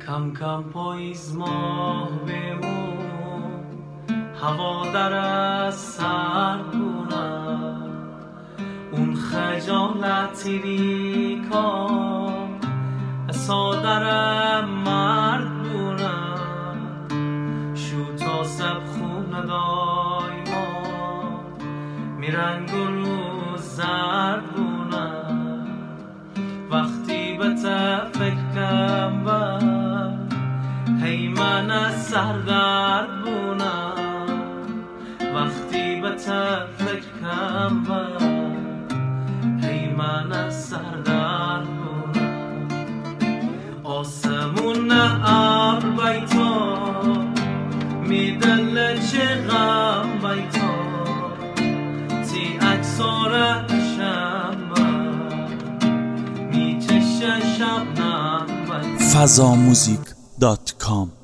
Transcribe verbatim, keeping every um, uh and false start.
کم کم پاییز ماه بمون هوا در از سر کنم اون خجالت ریکا سادرم مرد بونم شو تا سب خون دایما میرن گلو زرد بونم وقتی به تفکرم بر هی من سردرد بونم وقتی به تفکرم بر هی من سردرد بونم آسمون ابر بیتا میدل چه غم بیتا تی اکسار شنبه میچشه شبنم بیتا فضا موزیک دات کام